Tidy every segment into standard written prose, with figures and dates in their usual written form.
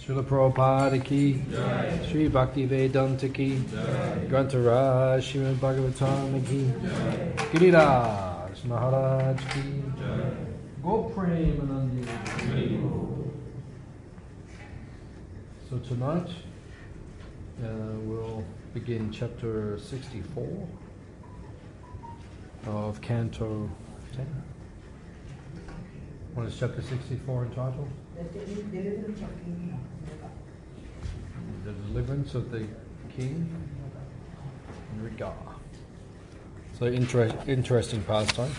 Srila Prabhupada ki, Sri Bhakti Vedanta ki, Grantaraj Srimad Bhagavatam ki, Giriraj Maharaj ki, Gopremanandi. So tonight we'll begin chapter 64 of Canto 10. What is chapter 64 entitled? The deliverance of the king in Riga. So interesting pastime.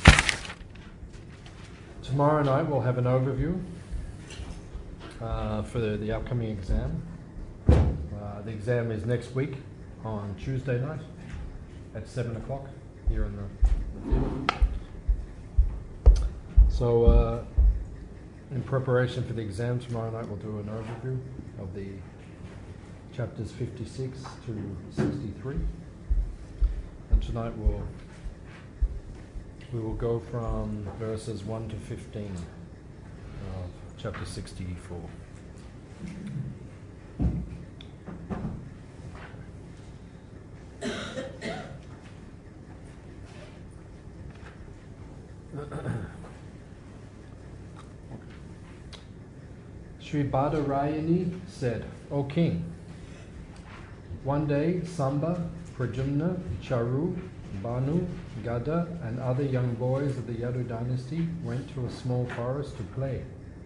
Tomorrow night we'll have an overview for the upcoming exam. The exam is next week on Tuesday night at 7 o'clock here in the theatre. So in preparation for the exam tomorrow night we'll do an overview of the chapters 56 to 63. And tonight we will go from verses 1 to 15 of chapter 64. Sri Badarayani said, O king, one day Samba, Pradyumna, Charu, Banu, Gada and other young boys of the Yadu dynasty went to a small forest to play.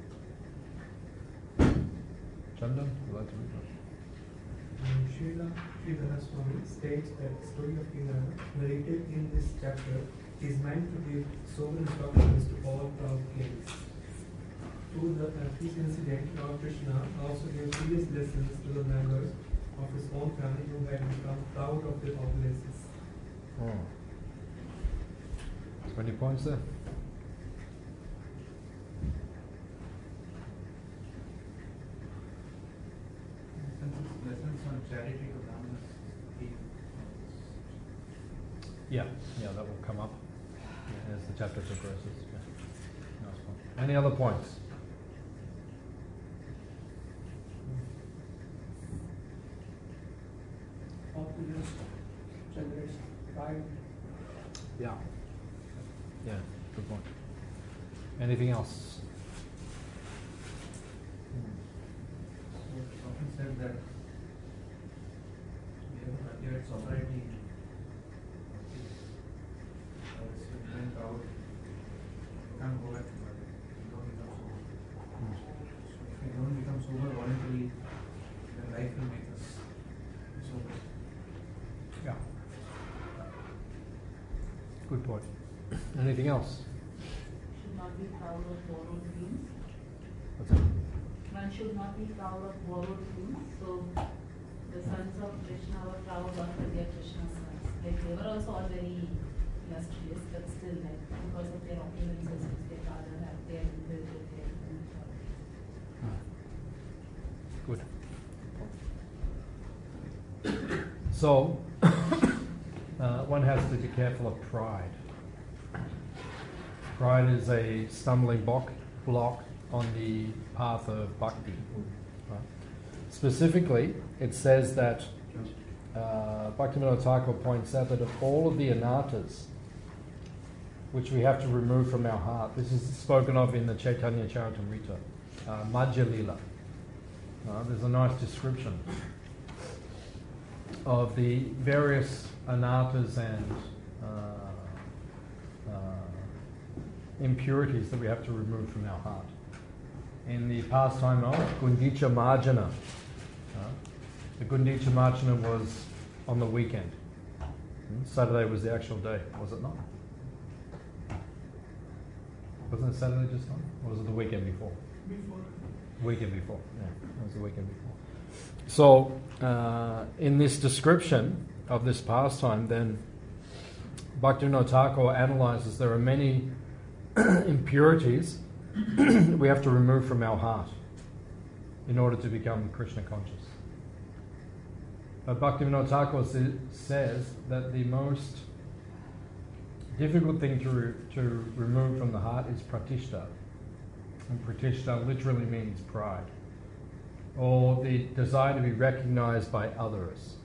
Chandan, would you like to read that? Srila Sridhara Swami states that the story of Kirana narrated in this chapter is meant to give sober instructions to all proud kings. Through this incident, Lord Krishna also gave serious lessons to the members of his own family who had become proud of their opulences. Oh. 20 points there. Lessons on charity to Brahmanas. Yeah, that will come up as the chapter progresses. Yeah. Nice point. Any other points? Yeah, good point. Anything else? It's often said that we have to appear sobriety. When proud, you can't go back to that. You don't become sober. So if we don't become sober voluntarily, then life will make us sober. Yeah. Good point. Anything else? Should not be proud of borrowed things. What's that? One should not be proud of borrowed things. So the sons of Krishna were proud after their Krishna sons. Like they were also all very illustrious, but still like because of their opulences which their father had, they had built with their Good. So one has to be careful of pride. Pride is a stumbling block on the path of bhakti. Right? Specifically, it says that Bhaktivinoda Thakur points out that of all of the anarthas which we have to remove from our heart, this is spoken of in the Chaitanya Charitamrita, Madhya Lila. There's a nice description of the various anarthas and impurities that we have to remove from our heart. In the pastime of Gundicha Marjana, the Gundicha Marjana was on the weekend. Saturday was the actual day, was it not? Wasn't it Saturday just gone? Or was it the weekend before? Weekend before, yeah, it was the weekend before. So, in this description of this pastime, then Bhaktivinoda Thakur analyzes there are many impurities we have to remove from our heart in order to become Krishna conscious. But Bhaktivinoda Thakur says that the most difficult thing to remove from the heart is pratishta. And pratishta literally means pride. or the desire to be recognized by others.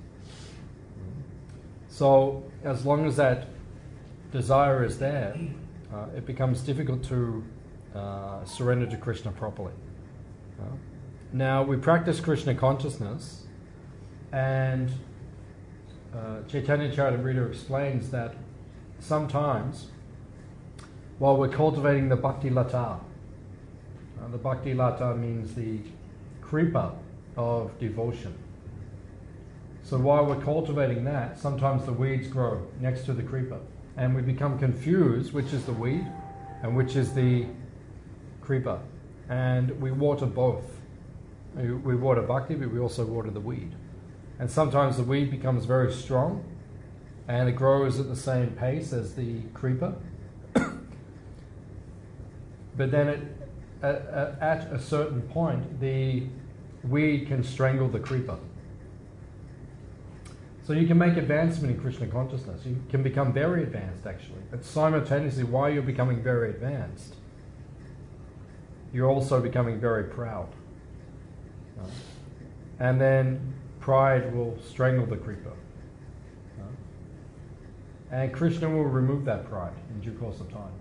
So as long as that desire is there, it becomes difficult to surrender to Krishna properly. Now we practice Krishna consciousness, and Chaitanya Charitamrita explains that sometimes while we're cultivating the bhakti lata, the bhakti lata means the creeper of devotion. So while we're cultivating that, sometimes the weeds grow next to the creeper, and we become confused which is the weed and which is the creeper. And we water both. We water bhakti, but we also water the weed. And sometimes the weed becomes very strong and it grows at the same pace as the creeper. But then at a certain point, the weed can strangle the creeper. So you can make advancement in Krishna consciousness. You can become very advanced, actually. But simultaneously, while you're becoming very advanced, you're also becoming very proud. And then pride will strangle the creeper. And Krishna will remove that pride in due course of time.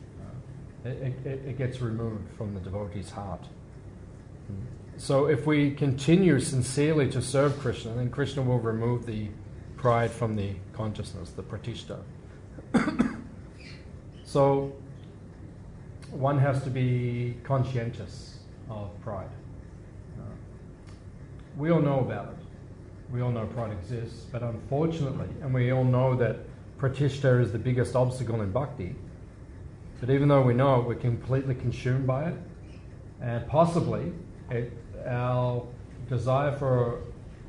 It gets removed from the devotee's heart. So if we continue sincerely to serve Krishna, then Krishna will remove the pride from the consciousness, the pratishta. So one has to be conscientious of pride. We all know about it. We all know pride exists, but unfortunately, and we all know that pratishta is the biggest obstacle in bhakti, but even though we know it, we're completely consumed by it, and possibly our desire for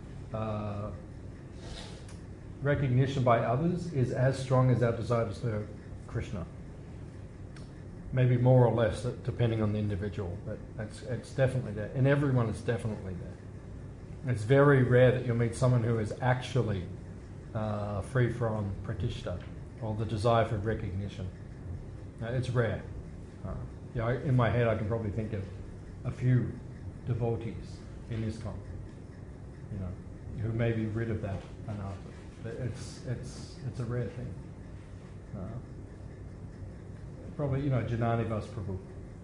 recognition by others is as strong as our desire to serve Krishna. Maybe more or less, depending on the individual, but it's definitely there. In everyone, it's definitely there. It's very rare that you'll meet someone who is actually free from pratishta, or the desire for recognition. It's rare. In my head, I can probably think of a few devotees in ISKCON, who may be rid of that anatta. But it's a rare thing. Probably, Jananivas Prabhu.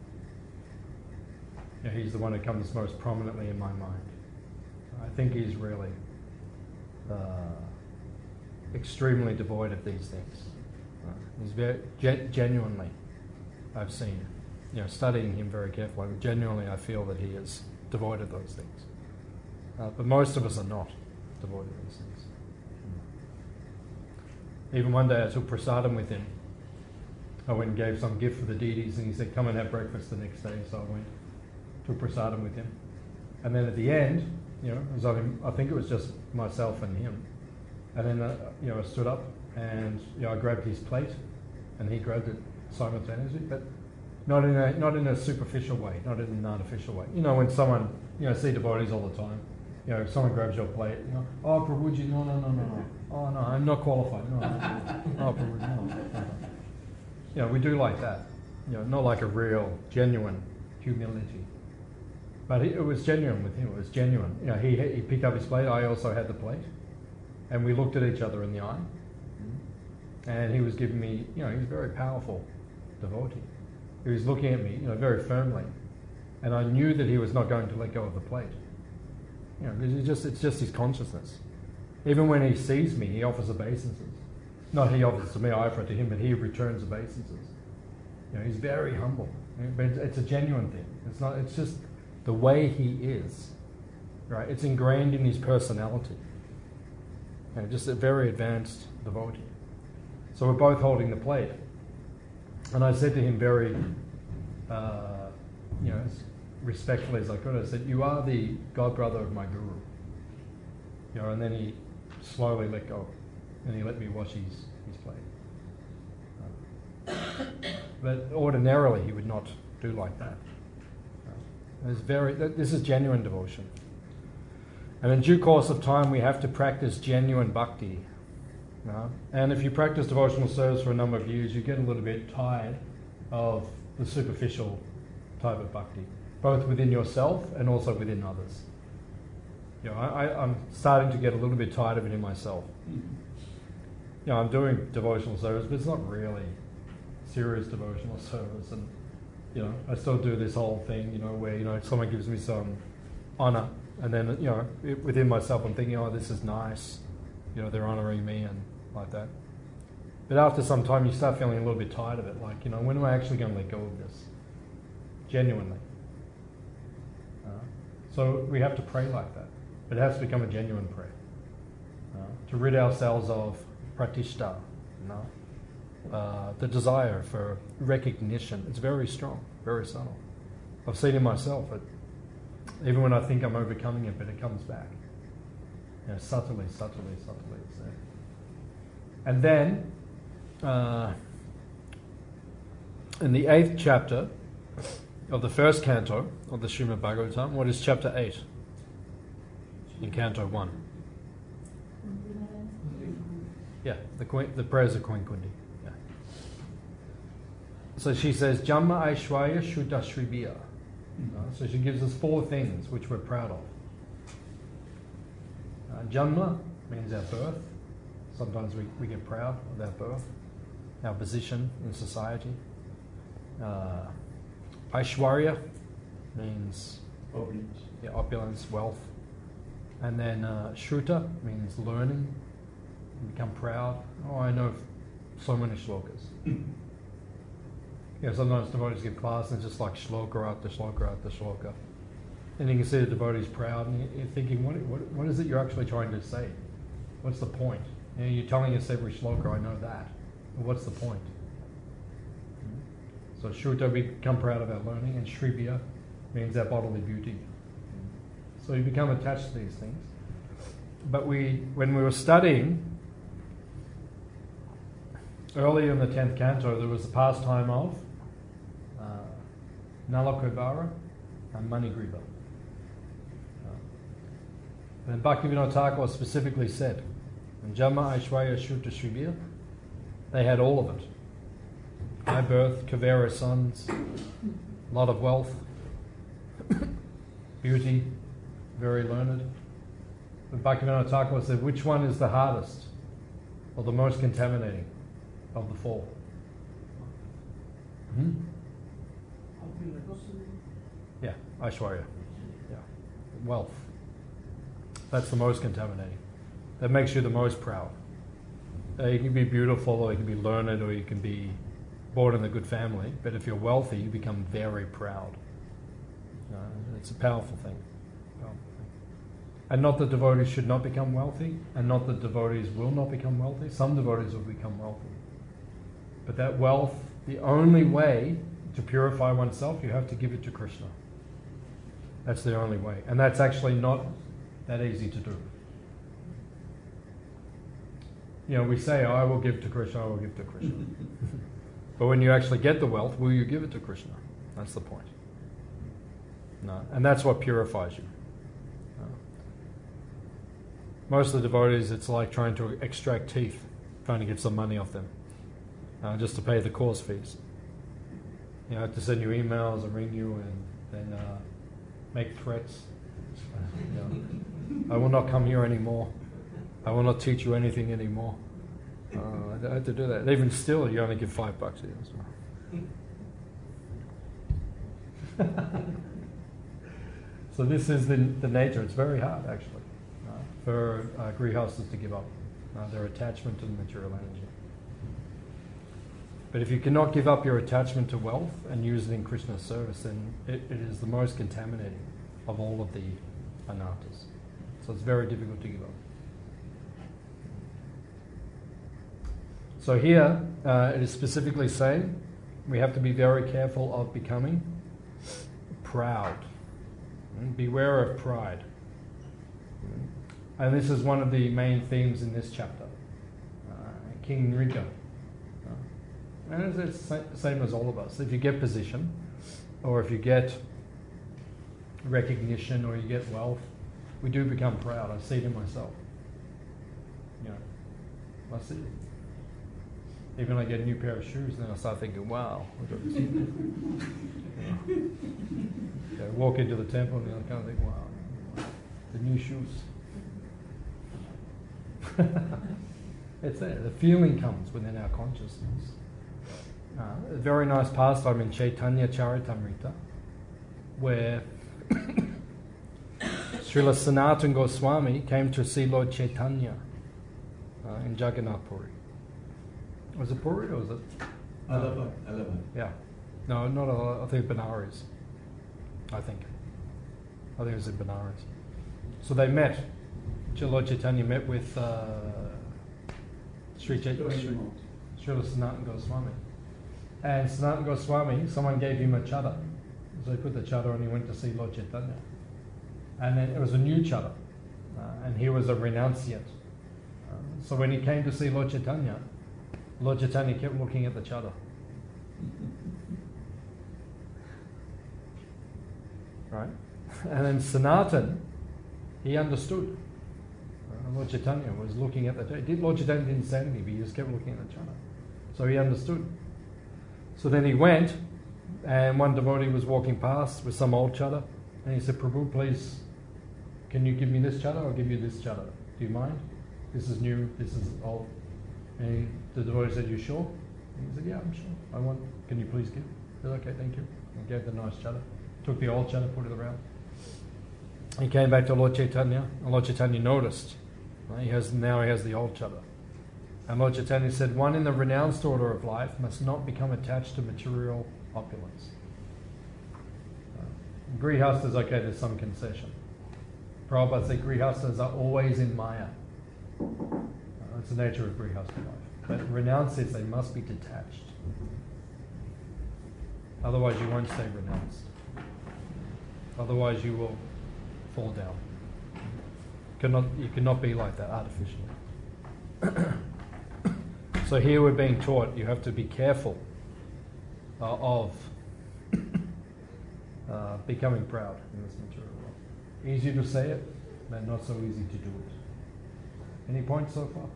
He's the one who comes most prominently in my mind. I think he's really extremely devoid of these things. He's very genuinely, I've seen, studying him very carefully. Genuinely, I feel that he is devoid of those things. But most of us are not devoid of these things. Even one day I took prasadam with him. I went and gave some gift for the deities, and he said, "Come and have breakfast the next day." So I went, took prasadam with him, and then at the end, it was I think it was just myself and him, and then I stood up and I grabbed his plate, and he grabbed it simultaneously, but not in a superficial way, not in an artificial way. When someone see devotees all the time. If someone grabs your plate, "Oh, Prabhuji, no. Oh, no, I'm not qualified. No. Oh, Prabhuji, no. We do like that. Not like a real, genuine humility. But it was genuine with him. It was genuine. He picked up his plate. I also had the plate. And we looked at each other in the eye. And he was giving me, he's a very powerful devotee. He was looking at me, very firmly. And I knew that he was not going to let go of the plate. Because it's just his consciousness. Even when he sees me, he offers obeisances. Not he offers to me, I offer to him, but he returns obeisances. He's very humble. But it's a genuine thing. It's just the way he is. Right? It's ingrained in his personality. Just a very advanced devotee. So we're both holding the plate. And I said to him very, as respectfully as I could, I said, "You are the godbrother of my guru." And then he slowly let go, and he let me wash his plate. But ordinarily he would not do like that. This is genuine devotion. And in due course of time we have to practice genuine bhakti. And if you practice devotional service for a number of years, you get a little bit tired of the superficial type of bhakti, both within yourself and also within others. You know, I'm starting to get a little bit tired of it in myself. You know, I'm doing devotional service, but it's not really serious devotional service. And, you know, I still do this whole thing, you know, where, you know, someone gives me some honor, and then, you know, within myself I'm thinking, oh, this is nice. You know, they're honoring me and like that. But after some time you start feeling a little bit tired of it. Like, you know, when am I actually going to let go of this? Genuinely. So we have to pray like that. It has to become a genuine prayer. To rid ourselves of pratishta, you know, the desire for recognition. It's very strong, very subtle. I've seen it myself. Even when I think I'm overcoming it, but it comes back. You know, subtly it's there. And then, in the 8th chapter of the first canto of the Srimad Bhagavatam, what is chapter 8 in canto 1? Yeah, the prayers of Queen Kundi. Yeah. So she says, Jamma Aishwarya Shuddha Shribhya. So she gives us 4 things which we're proud of. Janma means our birth. Sometimes we get proud of our birth, our position in society. Aishwarya means opulence. Yeah, opulence, wealth. And then Shruta means learning. You become proud. Oh, I know so many shlokas. You know, sometimes devotees give class and it's just like shloka after shloka after shloka. And you can see the devotees proud and you're thinking, what is it you're actually trying to say? What's the point? You know, you're telling us every shloka, I know that. But what's the point? So Shruta, we become proud of our learning, and Shribhya means our bodily beauty. So you become attached to these things. But when we were studying, earlier in the 10th canto, there was the pastime of Nalakuvara and Manigriva. And Bhaktivinoda Thakur specifically said, in Jamma Aishwarya Shuddha Shribhya, they had all of it. High birth, Kavera sons, a lot of wealth, beauty, very learned. But Bhaktivinoda Thakur said, which one is the hardest or the most contaminating of the 4? Yeah, Aishwarya. Yeah, wealth. That's the most contaminating. That makes you the most proud. You can be beautiful, or you can be learned, or you can be born in a good family. But if you're wealthy, you become very proud. It's a powerful thing. And not that devotees should not become wealthy, and not that devotees will not become wealthy. Some devotees will become wealthy. But that wealth, the only way to purify oneself, you have to give it to Krishna. That's the only way. And that's actually not that easy to do. You know, we say, I will give to Krishna, I will give to Krishna. But when you actually get the wealth, will you give it to Krishna? That's the point. No. And that's what purifies you. Most of the devotees, it's like trying to extract teeth, trying to get some money off them, just to pay the course fees. You know, to send you emails and ring you and then make threats. You know, I will not come here anymore. I will not teach you anything anymore. I had to do that. Even still, you only give $5 here. So this is the nature. It's very hard, actually, for grihastas to give up their attachment to the material energy. But if you cannot give up your attachment to wealth and use it in Krishna's service, then it is the most contaminating of all of the anarthas. So it's very difficult to give up. So here, it is specifically saying we have to be very careful of becoming proud. Beware of pride. And this is one of the main themes in this chapter. King Nrika. And it's the same as all of us. If you get position, or if you get recognition, or you get wealth, we do become proud. I see it in myself. You know, I see it. Even when I get a new pair of shoes, then I start thinking, wow. Walk into the temple and I kind of think, wow. the new shoes. It's there. The feeling comes within our consciousness. A very nice pastime in Chaitanya Charitamrita, where Srila Sanatana Goswami came to see Lord Chaitanya in Jagannath Puri. Was it Puri or was it? Allahabad. Yeah. No, not Allahabad. I think Benares. I think it was in Benares. So they met. Lord Chaitanya met with Srila Sanatana Goswami. And Sanatana Goswami, someone gave him a chadar. So he put the chadar on, he went to see Lord Chaitanya. And then it was a new chadar. And he was a renunciate. So when he came to see Lord Chaitanya kept looking at the chadar. Right? And then Sanatan, he understood. Lord Chaitanya was looking at the chadar. Lord Chaitanya didn't say anything, but he just kept looking at the chadar. So he understood. So then he went, and one devotee was walking past with some old chadar, and he said, Prabhu, please, can you give me this chadar? I'll give you this chadar. Do you mind? This is new, this is old. And the devotee said, you sure? And he said, yeah, I'm sure. Can you please give? He said, okay, thank you. And gave the nice chadar. Took the old chadar, put it around. He came back to Lord Chaitanya, and Lord Chaitanya noticed. Right? Now he has the old chadar. And Lord Chaitanya said, one in the renounced order of life must not become attached to material opulence. Grihastas, okay, there's some concession. Prabhupada said Grihastas are always in Maya. That's the nature of Grihasta life. But renounce says they must be detached. Otherwise you won't stay renounced. Otherwise you will fall down. You cannot be like that artificially. So here we're being taught you have to be careful of becoming proud in this material world. Easy to say it, but not so easy to do it. Any points so far?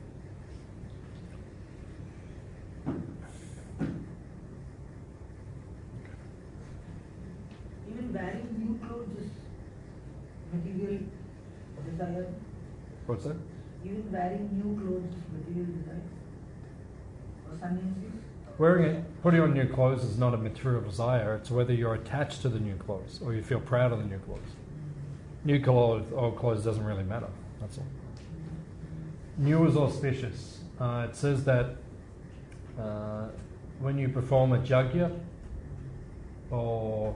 Even wearing new clothes is material desire. What's that? Even wearing new clothes is material desire. Or sannyasis. Putting on new clothes is not a material desire. It's whether you're attached to the new clothes or you feel proud of the new clothes. New clothes, old clothes doesn't really matter. That's all. New is auspicious. It says that when you perform a yajna, or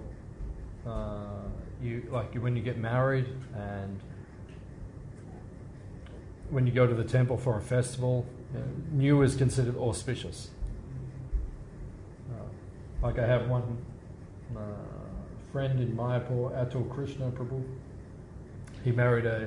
when you get married, and when you go to the temple for a festival, new is considered auspicious. Like I have one friend in Mayapur, Atul Krishna Prabhu. He married a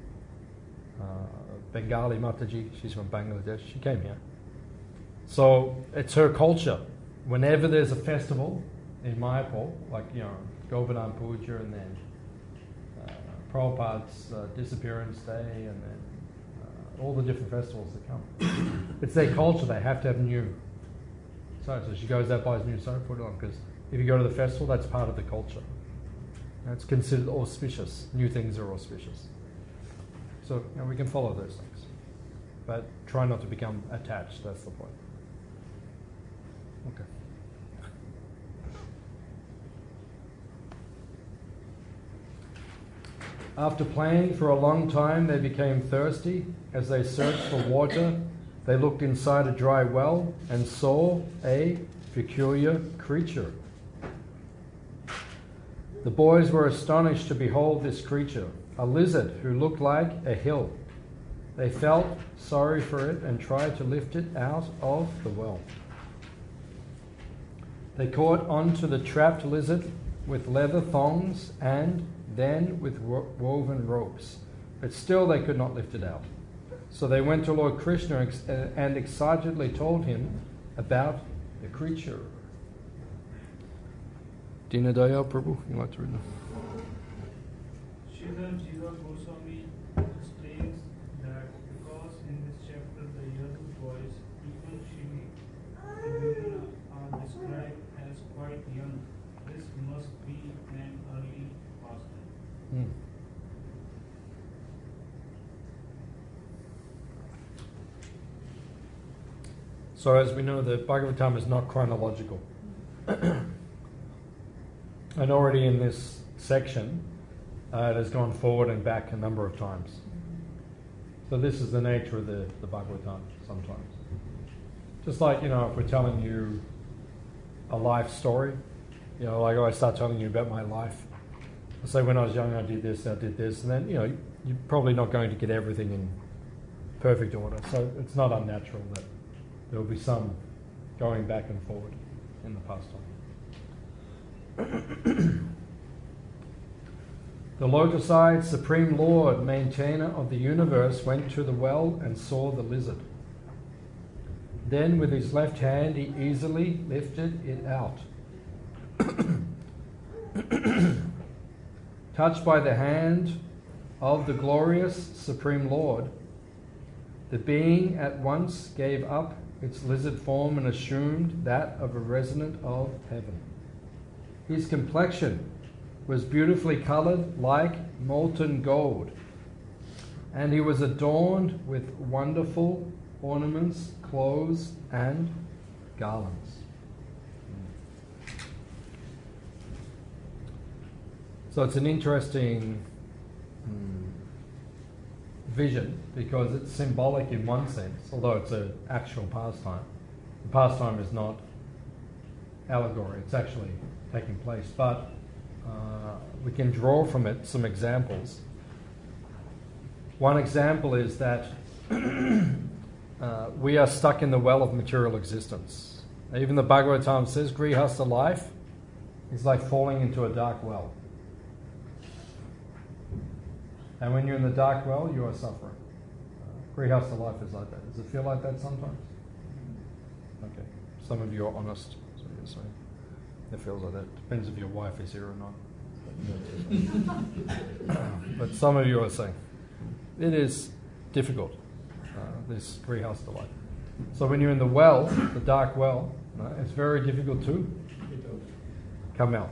Bengali Mataji. She's from Bangladesh. She came here. So it's her culture. Whenever there's a festival in Mayapur, like Govardhan Puja, and then Prabhupada's disappearance day, and then all the different festivals that come. It's their culture. They have to have new. So she goes out, buys new soap, put it on, because if you go to the festival, that's part of the culture. It's considered auspicious. New things are auspicious. So we can follow those things. But try not to become attached, that's the point. Okay. After playing for a long time, they became thirsty. As they searched for water, they looked inside a dry well and saw a peculiar creature. The boys were astonished to behold this creature, a lizard who looked like a hill. They felt sorry for it and tried to lift it out of the well. They caught onto the trapped lizard with leather thongs and then with woven ropes, but still they could not lift it out. So they went to Lord Krishna and excitedly told him about the creature. Dinadaya Prabhu, you like to read now? Srila Jiva Goswami explains that because in this chapter the young boys, even Shri and women are described as quite young, this must be an early pastime. So as we know, the Bhagavatam is not chronological. And already in this section, it has gone forward and back a number of times. So this is the nature of the Bhagavatam sometimes. Just like, if we're telling you a life story, like I start telling you about my life. I say when I was young I did this, and then, you're probably not going to get everything in perfect order. So it's not unnatural that there will be some going back and forward in the pastime. The lotus-eyed Supreme Lord, maintainer of the universe, went to the well and saw the lizard. Then with his left hand he easily lifted it out. Touched by the hand of the glorious Supreme Lord, the being at once gave up its lizard form and assumed that of a resident of heaven. His complexion was beautifully coloured like molten gold, and he was adorned with wonderful ornaments, clothes, and garlands. So it's an interesting vision because it's symbolic in one sense, although it's an actual pastime. The pastime is not allegory, it's actually taking place. But we can draw from it some examples. One example is that we are stuck in the well of material existence. Even the Bhagavatam says Grihastha life is like falling into a dark well. And when you're in the dark well, you are suffering. Grihastha life is like that. Does it feel like that sometimes? Okay. Some of you are honest. So you're saying it feels like that. Depends if your wife is here or not. But some of you are saying it is difficult, this Grihastha life. So when you're in the well, the dark well, it's very difficult to come out.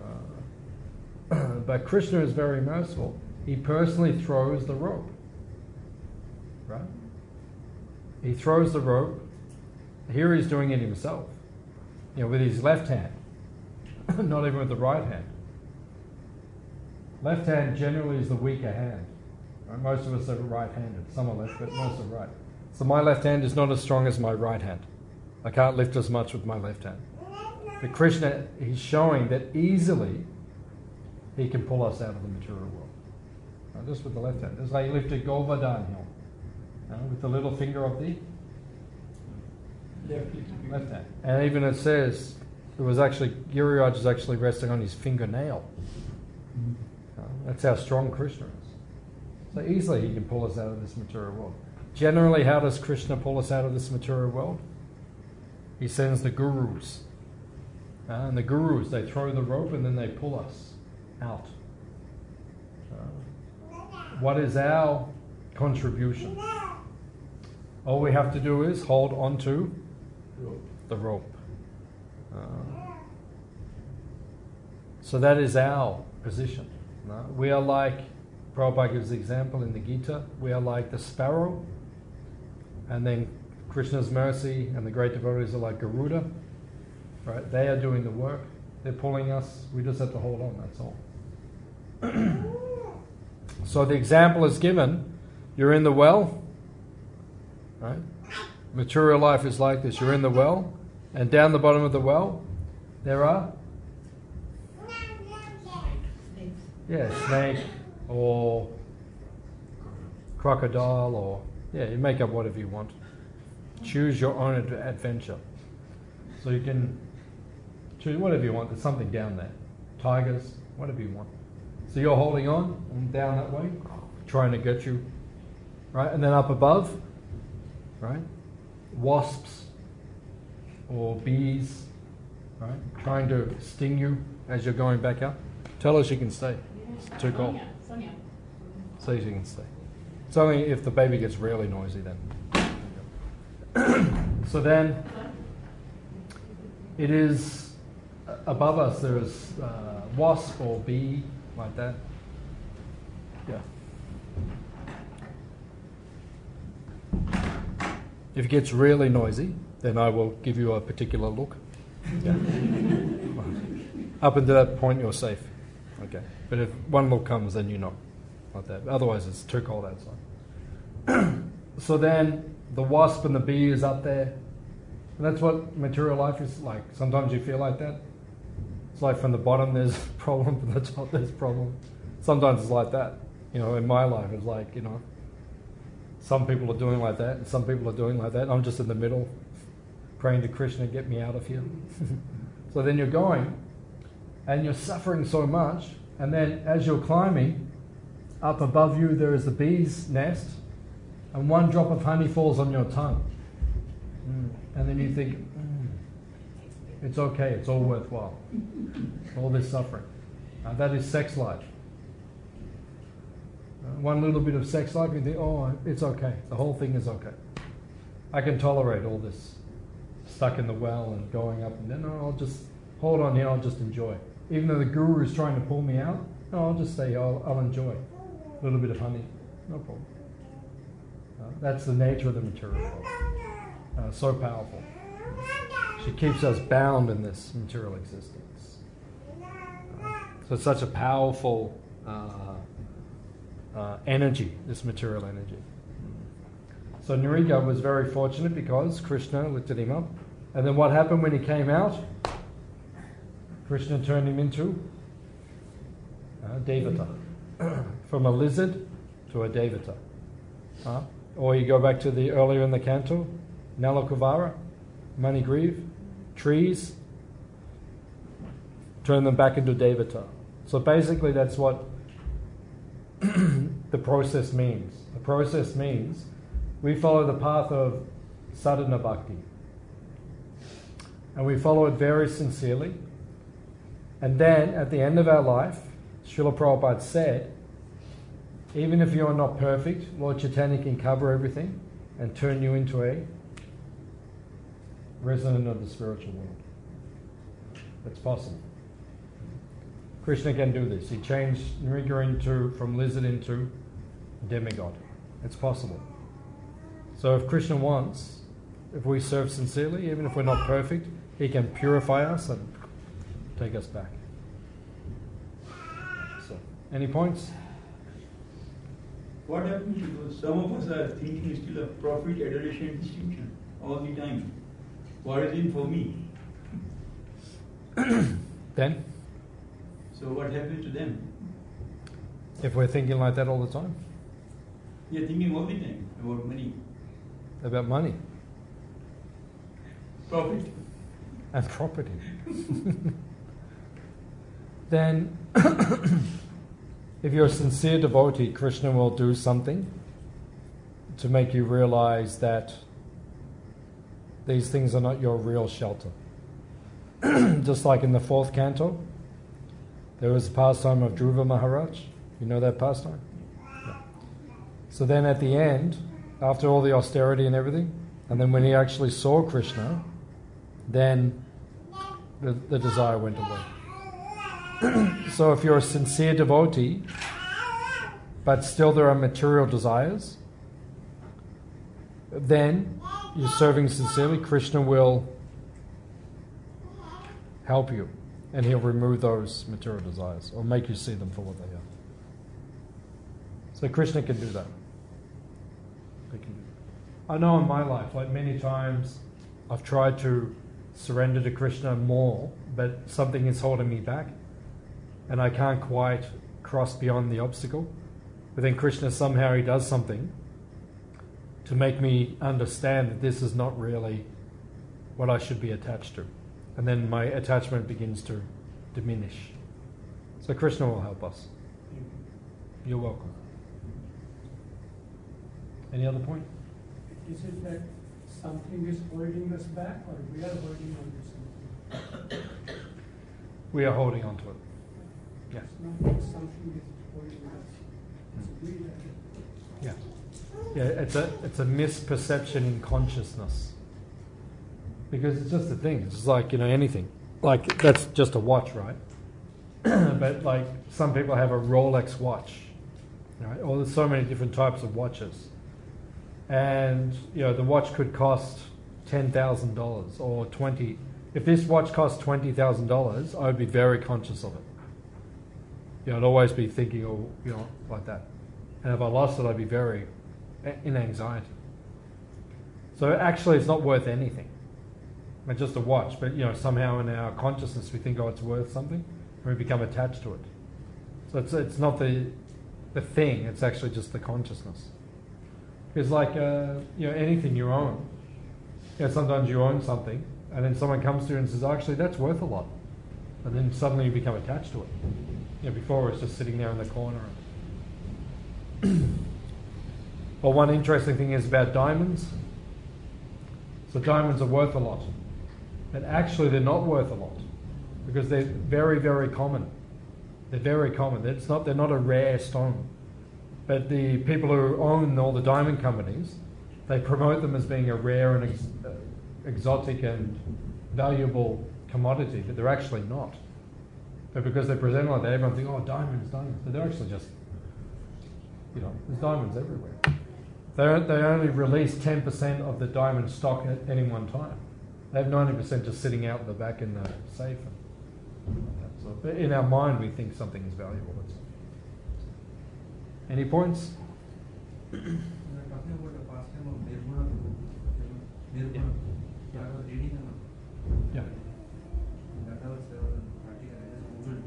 But Krishna is very merciful. He personally throws the rope. Right? He throws the rope. Here he's doing it himself. With his left hand. Not even with the right hand. Left hand generally is the weaker hand. Right? Most of us are right-handed. Some are left, but most are right. So my left hand is not as strong as my right hand. I can't lift as much with my left hand. But Krishna, he's showing that easily he can pull us out of the material world. Just with the left hand. It's like he lifted Govardhan hill with the little finger of the left hand. And even it says, it was actually, Giriraj is actually resting on his fingernail. That's how strong Krishna is. So easily he can pull us out of this material world. Generally, how does Krishna pull us out of this material world? He sends the gurus. And the gurus, they throw the rope and then they pull us out. What is our contribution? All we have to do is hold on to the rope. So that is our position. We are like, Prabhupada gives the example in the Gita, we are like the sparrow, and then Krishna's mercy and the great devotees are like Garuda. Right? They are doing the work. They're pulling us. We just have to hold on, that's all. So the example is given. You're in the well, right? Material life is like this. You're in the well, and down the bottom of the well, there are snake or crocodile, or you make up whatever you want. Choose your own adventure. So you can choose whatever you want. There's something down there. Tigers, whatever you want. So you're holding on and down that way, trying to get you, right? And then up above, right? Wasps or bees, right? Trying to sting you as you're going back up. Tell us you can stay. It's too cold. Sonia. So you can stay. It's only if the baby gets really noisy then. So then, it is above us. There is wasp or bee. Like that. Yeah. If it gets really noisy, then I will give you a particular look. Yeah. Up until that point, you're safe. Okay. But if one look comes, then you know. Like that. Otherwise, it's too cold outside. So then, the wasp and the bee is up there. And that's what material life is like. Sometimes you feel like that. It's like from the bottom there's problem, from the top there's problem. Sometimes it's like that. You know, in my life, it's like, you know, some people are doing like that, and some people are doing like that. I'm just in the middle, praying to Krishna, get me out of here. So then you're going, and you're suffering so much, and then as you're climbing, up above you there is the bee's nest, and one drop of honey falls on your tongue. And then you think, it's okay, it's all worthwhile. All this suffering. That is sex life. One little bit of sex life, you think, oh, it's okay. The whole thing is okay. I can tolerate all this stuck in the well and going up and down. No, I'll just hold on here, I'll just enjoy. Even though the guru is trying to pull me out, no, I'll just stay, I'll enjoy. A little bit of honey, no problem. That's the nature of the material world. So powerful. She keeps us bound in this material existence. So it's such a powerful energy, this material energy. So Nriga was very fortunate because Krishna lifted him up. And then what happened when he came out? Krishna turned him into Devata. From a lizard to a Devata. Or you go back to the earlier in the canto, Nalakuvara, Manigriv, trees, turn them back into Devata. So basically that's what the process means. The process means we follow the path of sadhana bhakti. And we follow it very sincerely. And then at the end of our life, Srila Prabhupada said, even if you are not perfect, Lord Chaitanya can cover everything and turn you into a resident of the spiritual world. That's possible. Krishna can do this. He changed Nriga from lizard into demigod. It's possible. So if Krishna wants, if we serve sincerely, even if we're not perfect, he can purify us and take us back. So, any points? What happens because some of us are thinking still of profit, adoration, distinction all the time. What is in for me? Then? So what happens to them? If we're thinking like that all the time? They are thinking all the time about money. About money? Profit. And property. Then, if you're a sincere devotee, Krishna will do something to make you realize that these things are not your real shelter. Just like in the 4th canto, there was a pastime of Dhruva Maharaj. You know that pastime? Yeah. So then at the end, after all the austerity and everything, and then when he actually saw Krishna, then the desire went away. So if you're a sincere devotee, but still there are material desires, then you're serving sincerely, Krishna will help you and he'll remove those material desires or make you see them for what they are. So Krishna can do that. He can do that. I know in my life, like many times, I've tried to surrender to Krishna more, but something is holding me back and I can't quite cross beyond the obstacle. But then Krishna somehow he does something to make me understand that this is not really what I should be attached to. And then my attachment begins to diminish. So Krishna will help us. You're welcome. Any other point? Is it that something is holding us back or we are holding on to something? We are holding on to it. Yeah. It's not that something is holding us. It's we that Yeah. Yeah, it's a misperception in consciousness. Because it's just a thing. It's just like, anything. Like, that's just a watch, right? But like, some people have a Rolex watch, right? Or there's so many different types of watches. And, the watch could cost $10,000 or 20. If this watch cost $20,000, I would be very conscious of it. You know, I'd always be thinking, oh, you know, like that. And if I lost it, I'd be very in anxiety. So actually, it's not worth anything. It's just a watch, but you know, somehow in our consciousness we think, oh, it's worth something, and we become attached to it. So it's not the thing; it's actually just the consciousness. It's like you know, anything you own. You know, sometimes you own something, and then someone comes to you and says, oh, actually, that's worth a lot, and then suddenly you become attached to it. You know, before it's just sitting there in the corner. Well, one interesting thing is about diamonds. So diamonds are worth a lot. But actually they're not worth a lot because they're very, very common. They're very common. They're not a rare stone. But the people who own all the diamond companies, they promote them as being a rare and exotic and valuable commodity, but they're actually not. But because they present like that, everyone thinks, oh, diamonds. But they're actually just, you know, there's diamonds everywhere. They only release 10% of the diamond stock at any one time. They have 90% just sitting out in the back in the safe. So in our mind, we think something is valuable. Any points? We were talking about the pastime of Nirguna. I was reading Yeah. that was there was an article I just googled.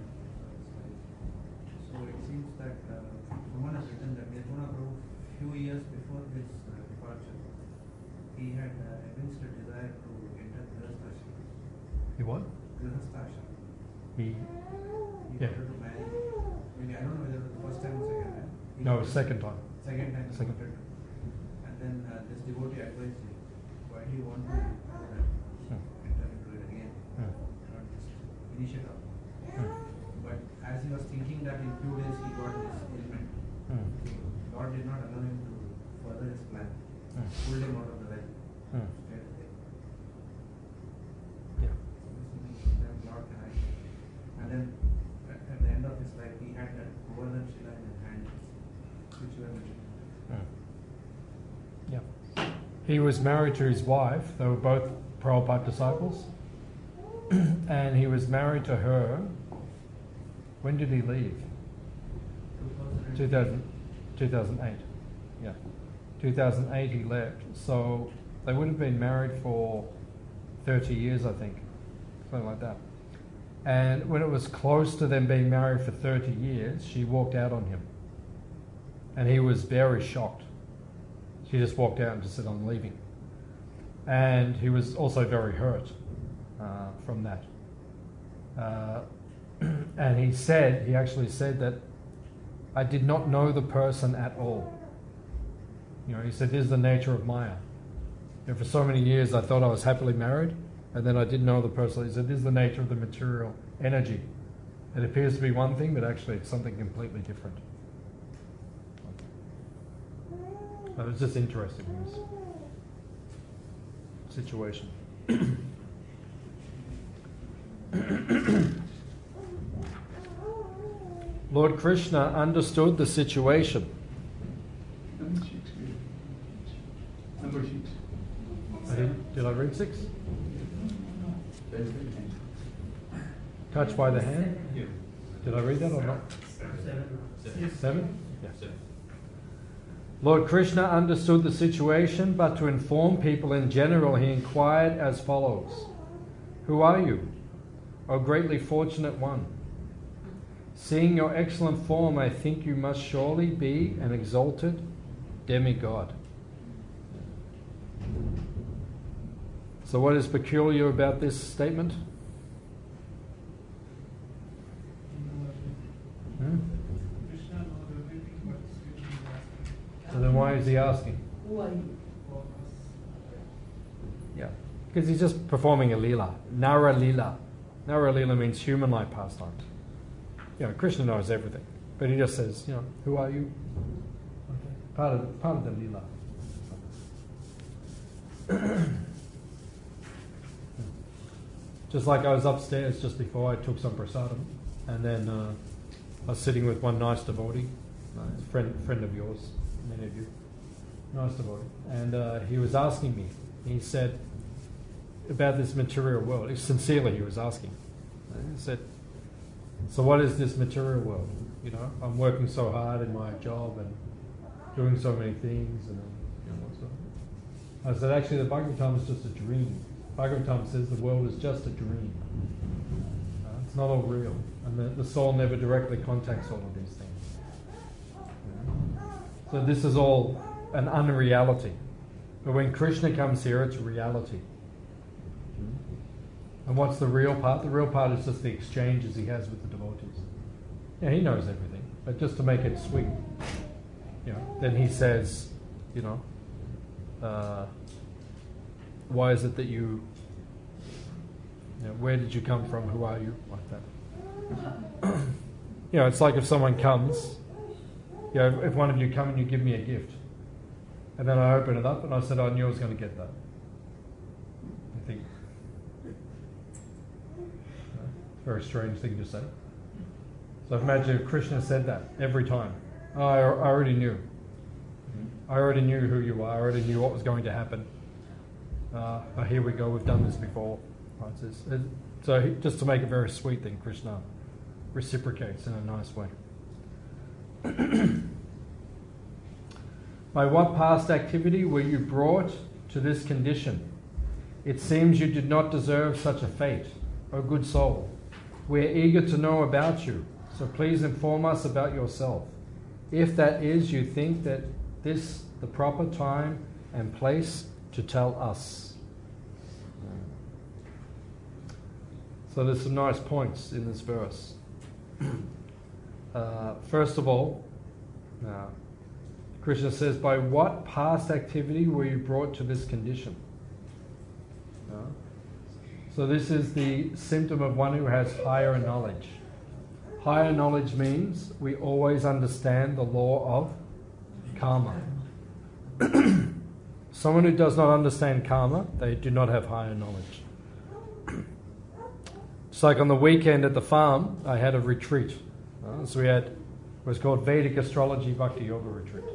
So it seems that someone has written that Nirguna Prabhu, few years before his departure, he had evinced a desire to enter Grihasthashram. You what? Grihasthashram. He He wanted to marry. Maybe I don't know whether it was the first time or second time. No, second time. Second time. he Second. wanted to. And then this devotee advised him, why do you want to do that? Enter into it again. Not just finish it up. But as he was thinking that in few days he got this ailment, God did not allow him to further his plan. Pulled him out of the well. Straight away. Yeah. Lord can I? And then at the end of his life he had that Govardhan Shila in his hand, which you were mentioning. Yeah. He was married to his wife. They were both Prabhupada disciples. And he was married to her. When did he leave? 2008. Yeah. 2008 he left. So they would have been married for 30 years, I think. Something like that. And when it was close to them being married for 30 years, she walked out on him. And he was very shocked. She just walked out and just said, I'm leaving. And he was also very hurt from that. And he actually said that I did not know the person at all. You know, he said, this is the nature of Maya. And for so many years I thought I was happily married, and then I didn't know the person. He said, this is the nature of the material energy. It appears to be one thing, but actually it's something completely different. It was just interesting, this situation. Lord Krishna understood the situation. Number 6. Did I read 6? Touched by the hand? Yeah. Did I read that or not? 7? Yeah. 7. Lord Krishna understood the situation, but to inform people in general, he inquired as follows. Who are you, O greatly fortunate one? Seeing your excellent form, I think you must surely be an exalted demigod. So what is peculiar about this statement? Krishna knows everything, but still he is asking So then why is he asking? Who are you? for us. Yeah, because he's just performing a lila. Nara lila. Nara lila means human-like pastimes. You know, Krishna knows everything, but he just says, you know, who are you? Okay. Part of the lila. Just like I was upstairs just before, I took some prasadam, and then I was sitting with one nice devotee, friend of yours, many of you, nice devotee, and he was asking me. He said, about this material world. Sincerely, he was asking. He said, so what is this material world? You know, I'm working so hard in my job and doing so many things, and what's that? I said, actually, the Bhagavatam is just a dream. Bhagavatam says the world is just a dream. It's not all real, and the soul never directly contacts all of these things. So this is all an unreality. But when Krishna comes here, it's reality. And what's the real part? The real part is just the exchanges he has with the devotees. Yeah, he knows everything, but just to make it sweet, then he says, why is it that where did you come from? Who are you? Like that. It's like if someone comes, if one of you come and you give me a gift, and then I open it up and I said, I knew I was going to get that. I think, very strange thing to say. So imagine if Krishna said that every time. Oh, I already knew. I already knew who you are. I already knew what was going to happen. Here we go. We've done this before. Right, so just to make it very sweet, then Krishna reciprocates in a nice way. By what past activity were you brought to this condition? It seems you did not deserve such a fate, O good soul. We are eager to know about you, so please inform us about yourself. If that is, you think that this the proper time and place to tell us. So there's some nice points in this verse. First of all, Krishna says, by what past activity were you brought to this condition? So this is the symptom of one who has higher knowledge. Higher knowledge means we always understand the law of karma. Someone who does not understand karma, they do not have higher knowledge. It's like on the weekend at the farm, I had a retreat. So we had, it was called Vedic Astrology Bhakti Yoga Retreat.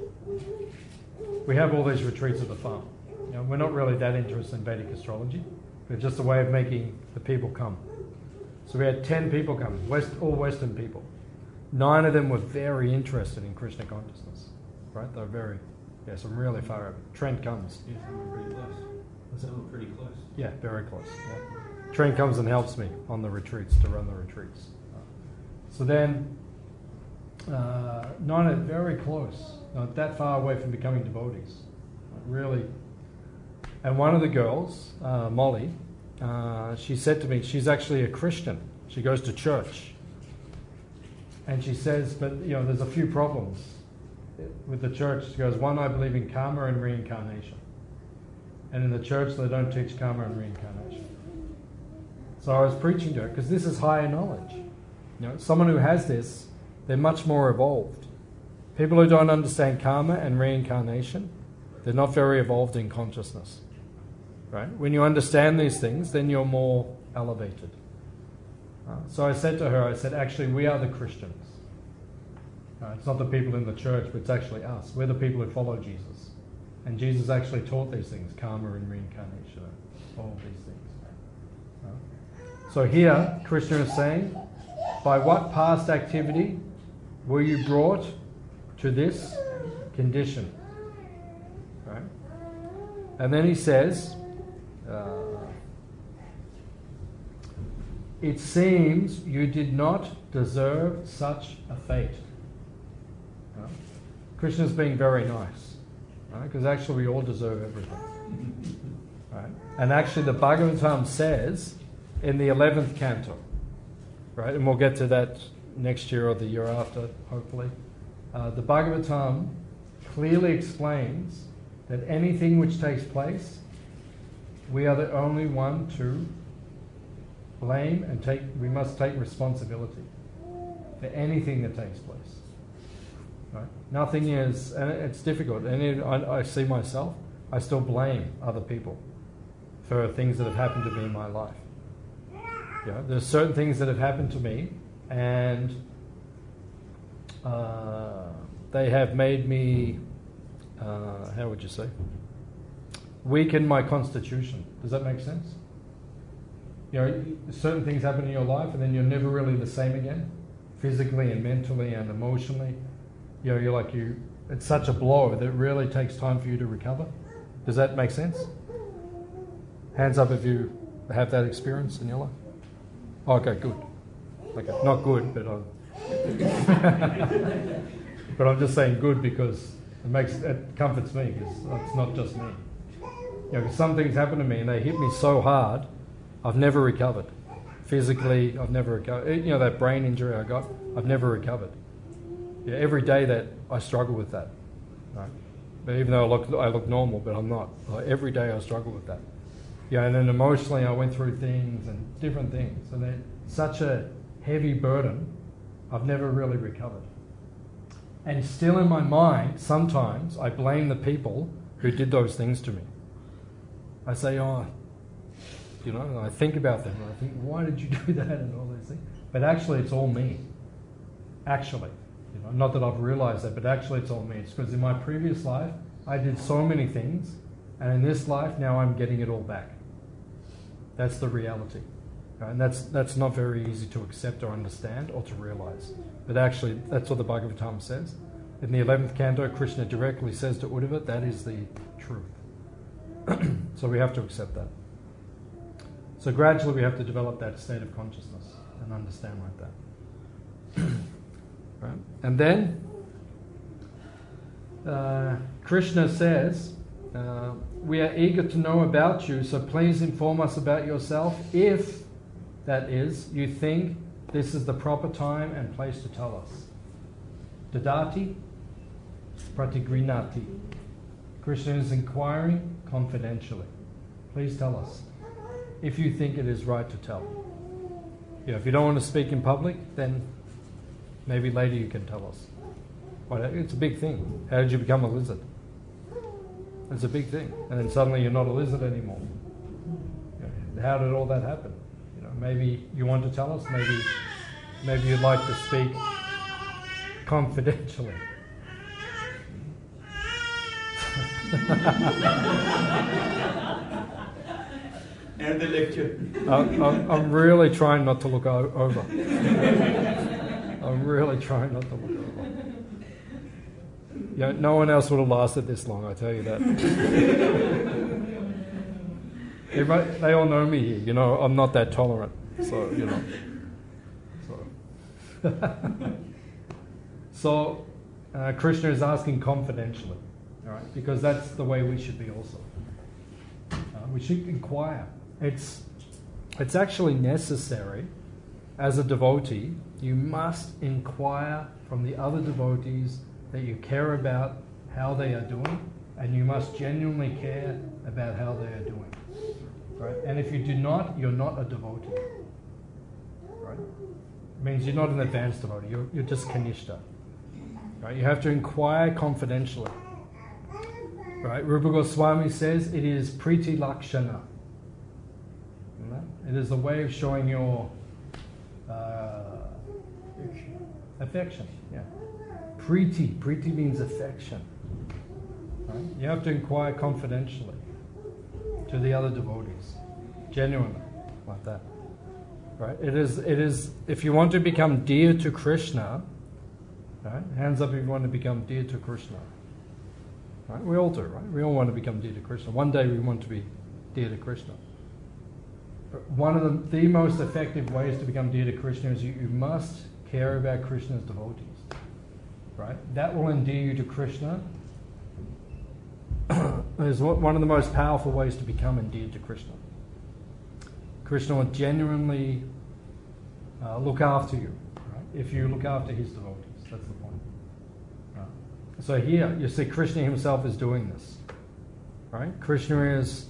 We have all these retreats at the farm. We're not really that interested in Vedic astrology. It's just a way of making the people come. So we had 10 people come, all Western people. 9 of them were very interested in Krishna consciousness. Right? They were some really far over. Trent comes. Yeah, we're pretty close. We're pretty close. Yeah, very close. Yeah. Trent comes and helps me on the retreats, to run the retreats. So then, 9 are very close, not that far away from becoming devotees. Really. And one of the girls, Molly, she said to me, she's actually a Christian. She goes to church. And she says, but there's a few problems with the church. She goes, one, I believe in karma and reincarnation. And in the church, they don't teach karma and reincarnation. So I was preaching to her, because this is higher knowledge. Someone who has this, they're much more evolved. People who don't understand karma and reincarnation, they're not very evolved in consciousness. Right? When you understand these things, then you're more elevated. So I said to her, I said, actually, we are the Christians. It's not the people in the church, but it's actually us. We're the people who follow Jesus. And Jesus actually taught these things, karma and reincarnation, all of these things. So here, Krishna is saying, by what past activity were you brought to this condition? Right? And then he says, it seems you did not deserve such a fate. Krishna's being very nice, because actually we all deserve everything. Right? And actually the Bhagavatam says in the 11th canto, right, and we'll get to that next year or the year after, hopefully, the Bhagavatam clearly explains that anything which takes place, we are the only one to blame and we must take responsibility for anything that takes place. Right? Nothing is, and it's difficult, and I see myself, I still blame other people for things that have happened to me in my life. There's certain things that have happened to me, and they have made me, how would you say, weaken my constitution. Does that make sense? You know, certain things happen in your life and then you're never really the same again, physically and mentally and emotionally. You know, it's such a blow that it really takes time for you to recover. Does that make sense? Hands up if you have that experience in your life. Okay, good. Okay, not good, but but I'm just saying good because it comforts me because it's not just me. You know, 'cause some things happen to me and they hit me so hard, I've never recovered. Physically, I've never recovered. You know, that brain injury I got, I've never recovered. Yeah, every day that I struggle with that. Right? But even though I look normal, but I'm not. Like, every day I struggle with that. Yeah, and then emotionally I went through things and different things. And they're such a heavy burden, I've never really recovered. And still in my mind, sometimes I blame the people who did those things to me. I say, oh, you know, and I think about them and I think, why did you do that and all these things? But actually it's all me. Actually. You know, not that I've realized that, but actually it's all me. It's because in my previous life, I did so many things, and in this life, now I'm getting it all back. That's the reality. And that's not very easy to accept or understand or to realize. But actually, that's what the Bhagavatam says. In the 11th canto, Krishna directly says to Uddhava, that is the truth. So we have to accept that. So gradually we have to develop that state of consciousness and understand like that. Right? And then Krishna says, we are eager to know about you, so please inform us about yourself if, that is, you think this is the proper time and place to tell us. Dadati, pratigrinati. Krishna is inquiring confidentially. Please tell us if you think it is right to tell. You know, if you don't want to speak in public, then maybe later you can tell us. But it's a big thing. How did you become a lizard? It's a big thing. And then suddenly you're not a lizard anymore. You know, how did all that happen? You know, maybe you want to tell us. Maybe you'd like to speak confidentially. And the lecture. I'm really trying not to look over. I'm really trying not to look over. You know, no one else would have lasted this long, I tell you that. They all know me here. You know, I'm not that tolerant. So, you know. So Krishna is asking confidentially. All right? Because that's the way we should be also. We should inquire. It's actually necessary as a devotee. You must inquire from the other devotees that you care about how they are doing, and you must genuinely care about how they are doing. Right? And if you do not, you're not a devotee. Right? It means you're not an advanced devotee. You're just kanishta. Right? You have to inquire confidentially. Right? Rupa Goswami says it is priti lakshana. It is a way of showing your affection. Yeah. Priti means affection. Right? You have to inquire confidentially to the other devotees, genuinely, like that. Right? It is. If you want to become dear to Krishna, right? Hands up if you want to become dear to Krishna. Right? We all do, right? We all want to become dear to Krishna. One day we want to be dear to Krishna. But one of the most effective ways to become dear to Krishna is you must care about Krishna's devotees. Right? That will endear you to Krishna. Is one of the most powerful ways to become endeared to Krishna. Krishna will genuinely look after you, right? If you look after his devotees. That's the point. Right? So here, you see Krishna himself is doing this. Right? Krishna is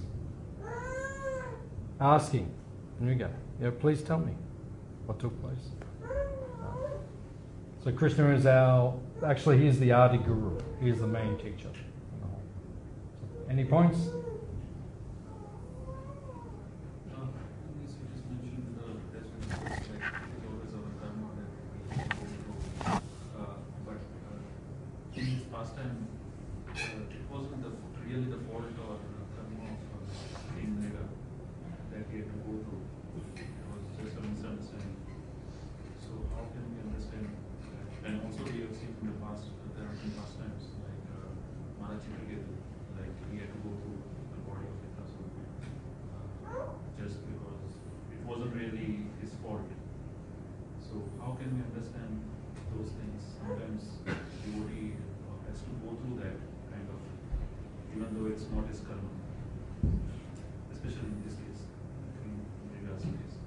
asking, here we go, yeah, please tell me what took place. So Krishna is actually he's the Adi Guru. He is the main teacher. Any points? You just mentioned like always our karma that but in his pastime it wasn't really the fault or karma of King Mega that he had to go through. was just a misunderstanding. So how can we understand that? And also we have seen in the past, there have been past times, like Maharaj Chitraketu, like he had to go through the body of Hitasu just because it wasn't really his fault. So how can we understand those things? Sometimes devotee has to go through that kind of, even though it's not his karma, especially in this case, in regards to this.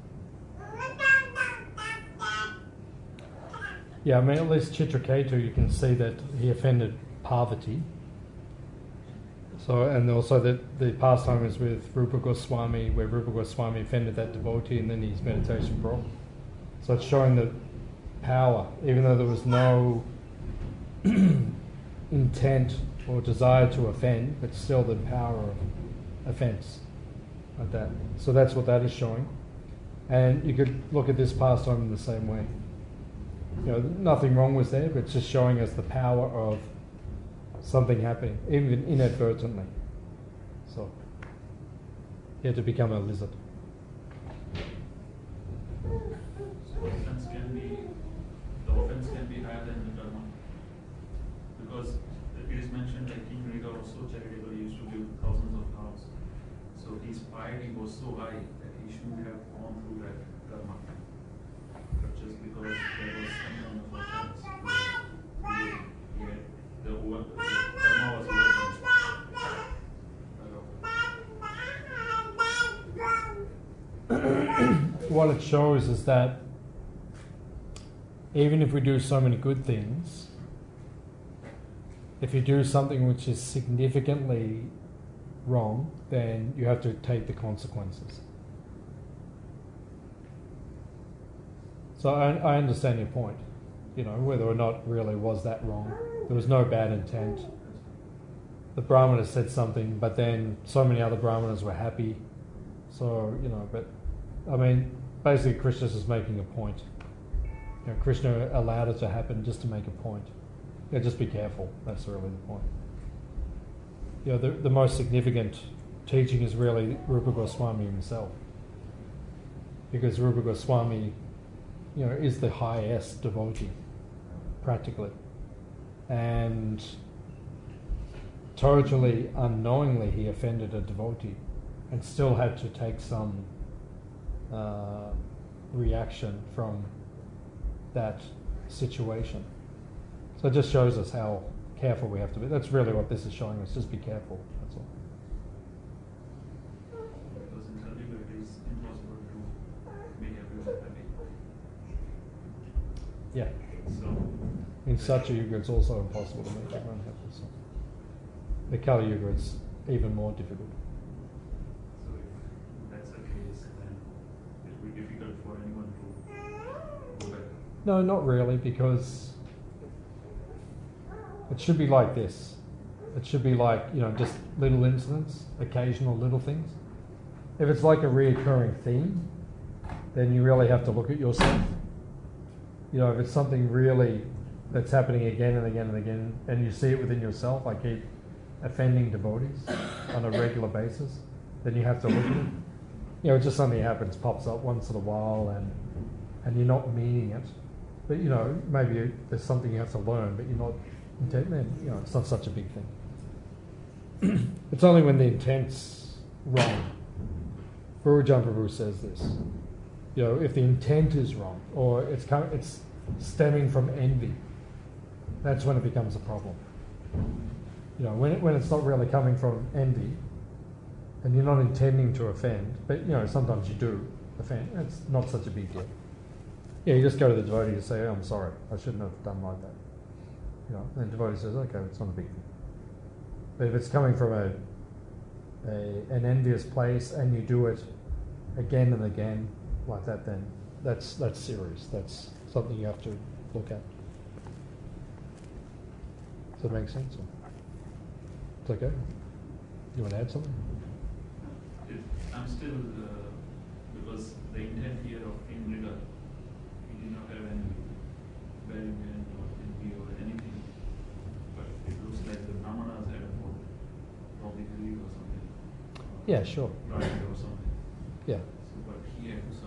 Yeah, I mean, at least Chitraketu, you can see that he offended Parvati. So, and also that the pastime is with Rupa Goswami, where Rupa Goswami offended that devotee, and then his meditation broke. So it's showing the power, even though there was no intent or desire to offend, but still the power of offence, like that. So that's what that is showing. And you could look at this pastime in the same way. You know, nothing wrong was there, but it's just showing us the power of something happening, even inadvertently. So he had to become a lizard. So the offense can be higher than the karma. Because it is mentioned that King Mriga was so charitable, he used to give thousands of cows. So his piety was so high that he shouldn't have gone through that karma. But just because there was some kind of offense, the karma was overcome. What it shows is that even if we do so many good things, if you do something which is significantly wrong, then you have to take the consequences. So I understand your point, you know, whether or not really was that wrong. There was no bad intent. The Brahmana said something, but then so many other Brahmanas were happy. So, you know, but I mean, basically Krishna is making a point. You know, Krishna allowed it to happen just to make a point. Yeah, just be careful. That's really the point. You know, the most significant teaching is really Rupa Goswami himself, because Rupa Goswami, you know, is the highest devotee, practically, and totally unknowingly he offended a devotee, and still had to take some reaction from that situation. So it just shows us how careful we have to be. That's really what this is showing us. Just be careful. That's all. Because in Kaliyuga it is impossible to make everyone happy. Yeah. So In Satya Yuga, it's also impossible to make everyone happy. So the Kali Yuga, it's even more difficult. So if that's the case, then it will be difficult for anyone to go back. No, not really, because it should be like this. It should be like, you know, just little incidents, occasional little things. If it's like a reoccurring theme, then you really have to look at yourself. You know, if it's something really that's happening again and again and again, and you see it within yourself, I keep offending devotees on a regular basis, then you have to look at it. You know, it's just something that happens, pops up once in a while, and you're not meaning it. But, you know, maybe there's something you have to learn, but you're not intending, you know, it's not such a big thing. It's only when the intent's wrong. Gurujan Prabhu says this. You know, if the intent is wrong, or it's stemming from envy, that's when it becomes a problem. You know, when it's not really coming from envy, and you're not intending to offend, but, you know, sometimes you do offend, it's not such a big deal. Yeah, you just go to the devotee and say, oh, I'm sorry, I shouldn't have done like that. You know, and the devotee says, okay, it's not a big thing. But if it's coming from an envious place, and you do it again and again like that, then that's serious. That's something you have to look at. Does that make sense? It's okay. You want to add something? I'm still, because the intent here of King Mriga, he did not have any bad intent or envy or anything, but it looks like the Brahmanas had a fault, probably greed or something. Yeah, sure. Pride or something. Yeah. So, but he had to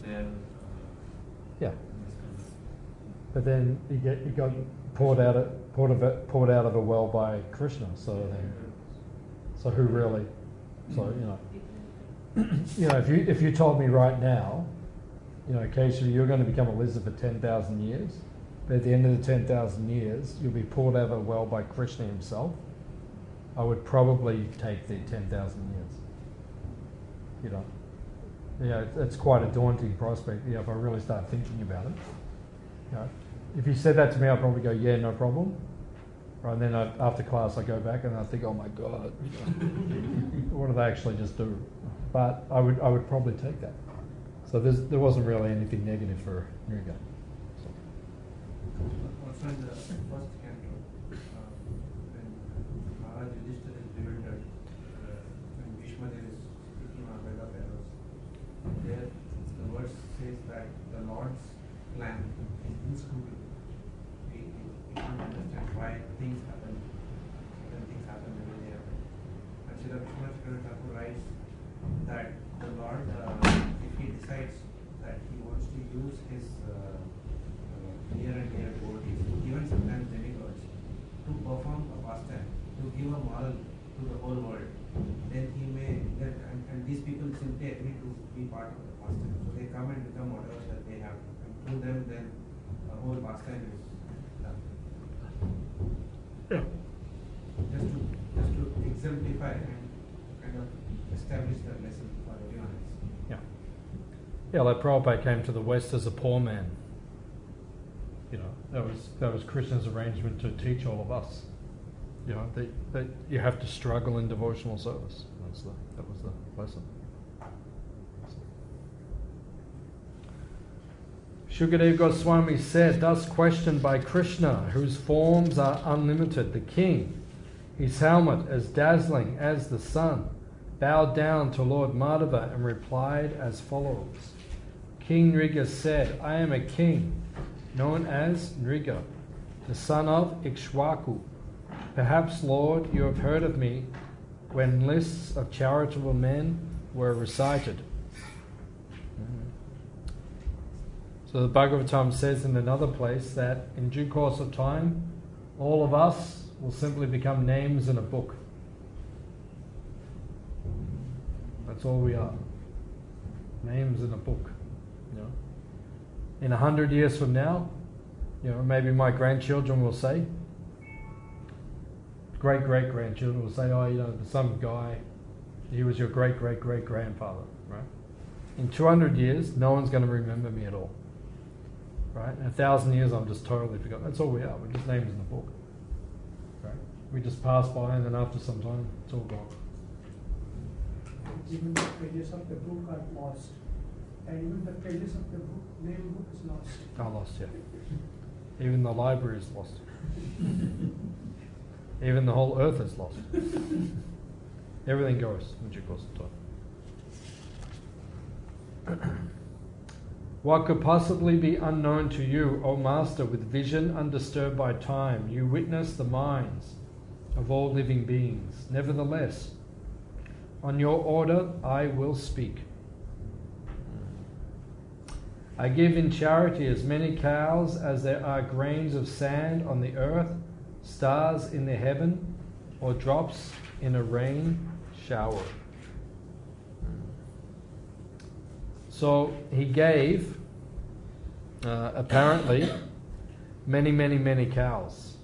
there. Yeah. In this kind of, But then he got poured out of a well by Krishna. So who really? So if you told me right now, occasionally you're going to become a lizard for 10,000 years, but at the end of the 10,000 years you'll be poured out of a well by Krishna himself, I would probably take the 10,000 years. It's quite a daunting prospect. If I really start thinking about it. If you said that to me, I'd probably go, yeah, no problem. Right, and then after class, I go back and I think, oh my God, what did I actually just do? But I would probably take that. So there wasn't really anything negative for Nriga. Also in the first canto, when Maharaj Yudhishthira is bewildered, when Bhishma is speaking on Veda Arrows, there the verse says that the Lord's plan is inscrutable. We can't understand why things happen, certain things happen the way they happen. And Srila Vishwanath Chakravarti Thakur writes that the Lord, if he decides that he wants to use his near and dear devotees, even sometimes demigods, to perform a pastime, to give a moral to the whole world, then he may, and these people simply agree to be part of the pastime. So they come and become whatever that they have. And through them, then the whole pastime is done. Yeah. Just to exemplify and kind of establish that lesson for everyone else. Yeah. Yeah, like Prabhupada came to the West as a poor man. That was Krishna's arrangement to teach all of us. That you have to struggle in devotional service. That was the lesson. Shukadev Goswami said, thus questioned by Krishna, whose forms are unlimited, the king, his helmet as dazzling as the sun, bowed down to Lord Madhava and replied as follows. King Nriga said, I am a king, known as Nriga, the son of Ikshwaku. Perhaps, Lord, you have heard of me when lists of charitable men were recited. So the Bhagavatam says in another place that in due course of time, all of us will simply become names in a book. That's all we are. Names in a book. In 100 years from now, maybe my grandchildren will say, great-great-grandchildren will say, some guy, he was your great-great-great-grandfather, right? In 200 years, no one's going to remember me at all, right? In 1,000 years, I'm just totally forgotten. That's all we are. We're just names in the book, right? We just pass by, and then after some time, it's all gone. Even the pages of the book are lost. And even the pages of the book, name book is lost. Are lost, yeah. Even the library is lost. Even the whole earth is lost. Everything goes in due course of time. What could possibly be unknown to you, O Master, with vision undisturbed by time? You witness the minds of all living beings. Nevertheless, on your order I will speak. I give in charity as many cows as there are grains of sand on the earth, stars in the heaven, or drops in a rain shower. So he gave, apparently, many cows.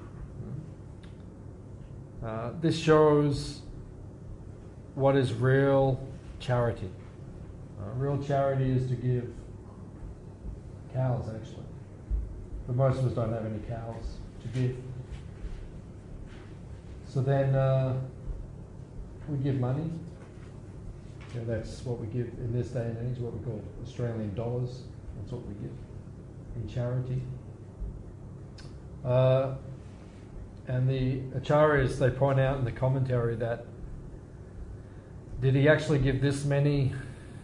This shows what is real charity. Real charity is to give cows, actually. But most of us don't have any cows to give. So then we give money. That's what we give in this day and age, what we call Australian dollars. That's what we give in charity. And the acharyas, they point out in the commentary that did he actually give this many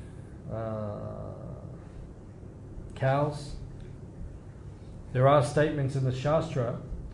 cows? There are statements in the Shastra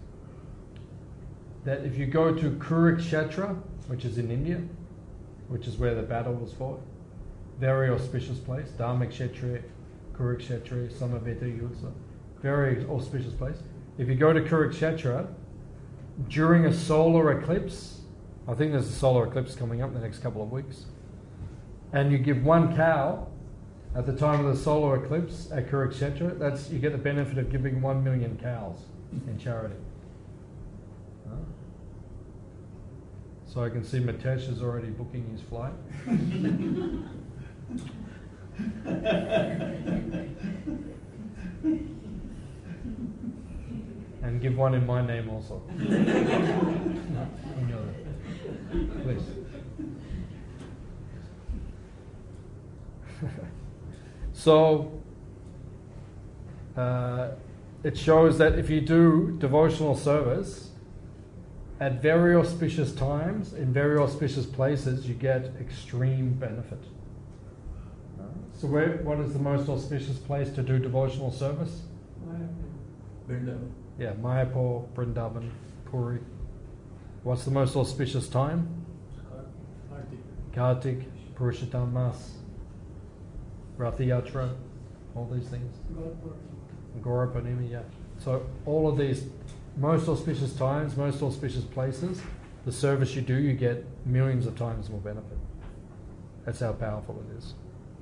that if you go to Kurukshetra, which is in India, which is where the battle was fought, very auspicious place, Dharmakshetra Kurukshetra, Samaveta Yudsa. Very auspicious place. If you go to Kurukshetra during a solar eclipse, I think there's a solar eclipse coming up in the next couple of weeks, and you give one cow at the time of the solar eclipse at Kurukshetra, that's, you get the benefit of giving 1 million cows in charity. So I can see Mitesh is already booking his flight. And give one in my name also. Please. So, it shows that if you do devotional service at very auspicious times, in very auspicious places, you get extreme benefit. So what is the most auspicious place to do devotional service? Vrindavan. Yeah, Mayapur, Vrindavan, Puri. What's the most auspicious time? Kartik, Purushottam Mas, Rath Yatra, all these things. Gaura Purnima, yeah. So all of these most auspicious times, most auspicious places, the service you do, you get millions of times more benefit. That's how powerful it is.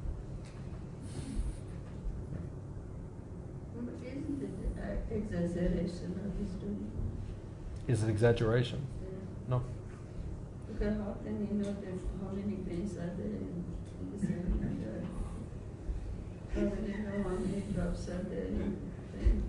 But isn't it exaggeration of the story? Is it exaggeration? Yeah. No. Because how can you know that how many grains are there in the same matter? How will you know how many drops are there in the rain?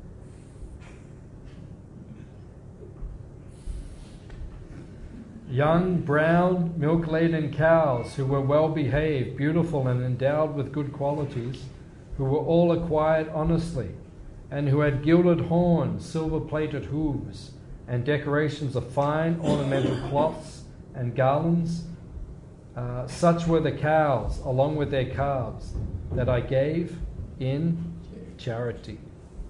Young, brown, milk-laden cows who were well-behaved, beautiful and endowed with good qualities, who were all acquired honestly, and who had gilded horns, silver-plated hooves, and decorations of fine ornamental cloths and garlands. Such were the cows, along with their calves, that I gave in charity.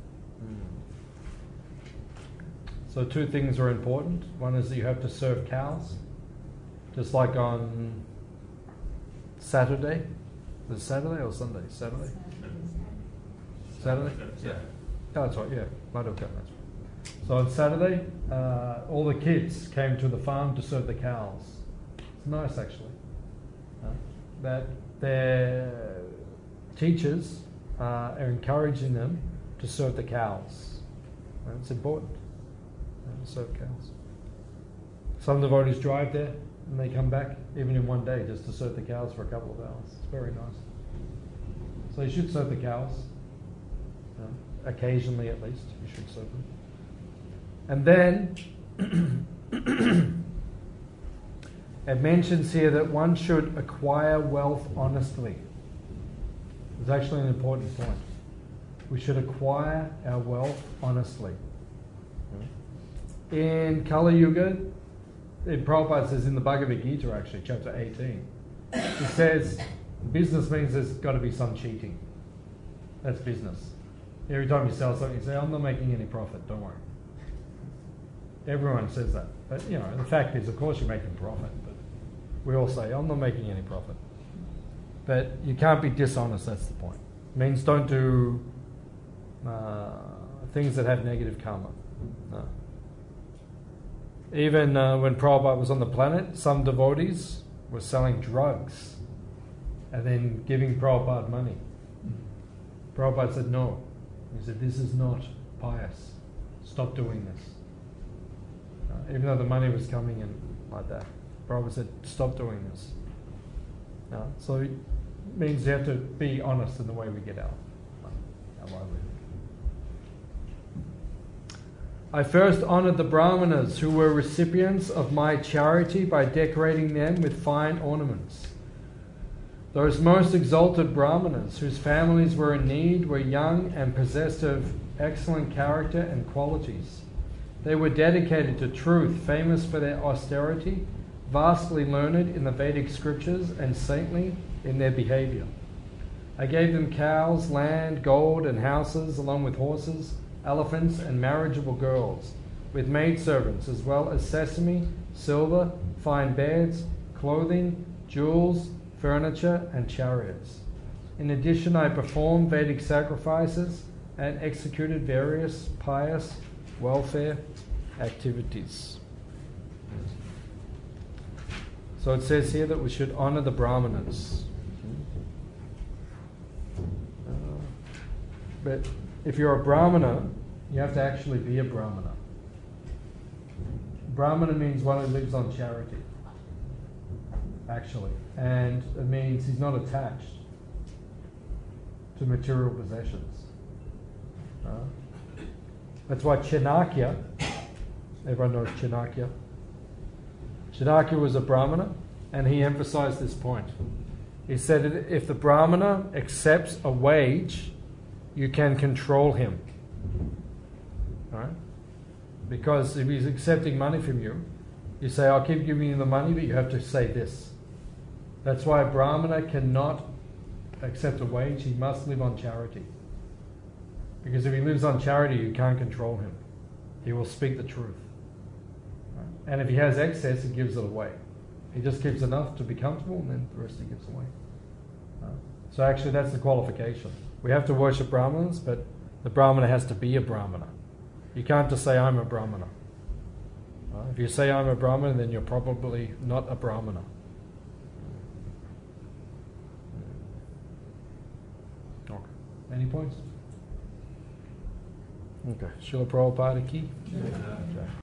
So 2 things are important. One is that you have to serve cows, just like on Saturday. Is it Saturday or Sunday? Saturday? Saturday? Yeah. Oh, that's right, yeah. Madhuka, that's right. So on Saturday, all the kids came to the farm to serve the cows. It's nice, actually. That their teachers are encouraging them to serve the cows. And it's important. Serve cows. Some devotees drive there and they come back even in one day just to serve the cows for a couple of hours. It's very nice. So you should serve the cows. Occasionally at least, you should serve them. And then it mentions here that one should acquire wealth honestly. It's actually an important point. We should acquire our wealth honestly. In Kali Yuga, Prabhupada says in the Bhagavad Gita, actually, chapter 18, it says business means there's got to be some cheating. That's business. Every time you sell something, you say, I'm not making any profit, don't worry. Everyone says that. But, you know, the fact is, of course, you're making profit, but we all say, I'm not making any profit. But you can't be dishonest, that's the point. It means don't do things that have negative karma. No. Even when Prabhupada was on the planet, some devotees were selling drugs and then giving Prabhupada money. Prabhupada said no. He said, this is not pious. Stop doing this. Even though the money was coming in like that. Prabhupada said, stop doing this. So it means you have to be honest in the way we get our livelihood. I first honored the Brahmanas who were recipients of my charity by decorating them with fine ornaments. Those most exalted Brahmanas whose families were in need were young and possessed of excellent character and qualities. They were dedicated to truth, famous for their austerity, vastly learned in the Vedic scriptures, and saintly in their behavior. I gave them cows, land, gold, and houses, along with horses, elephants, and marriageable girls, with maidservants, as well as sesame, silver, fine beds, clothing, jewels, furniture, and chariots. In addition, I performed Vedic sacrifices and executed various pious welfare activities. So it says here that we should honor the Brahmanas. But if you're a Brahmana, you have to actually be a Brahmana. Brahmana means one who lives on charity, actually. And it means he's not attached to material possessions. That's why Chanakya, everyone knows Chanakya. Chanakya was a Brahmana, and he emphasized this point. He said that if the Brahmana accepts a wage, you can control him. All right? Because if he's accepting money from you, you say, I'll keep giving you the money, but you have to say this. That's why a Brahmana cannot accept a wage, he must live on charity. Because if he lives on charity, you can't control him. He will speak the truth. Right? And if he has excess, he gives it away. He just gives enough to be comfortable, and then the rest he gives away. So actually that's the qualification. We have to worship Brahmanas, but the Brahmana has to be a Brahmana. You can't just say, I'm a Brahmana. If you say, I'm a Brahmana, then you're probably not a Brahmana. Okay. Any points? Okay. Srila Prabhupada ki? Okay.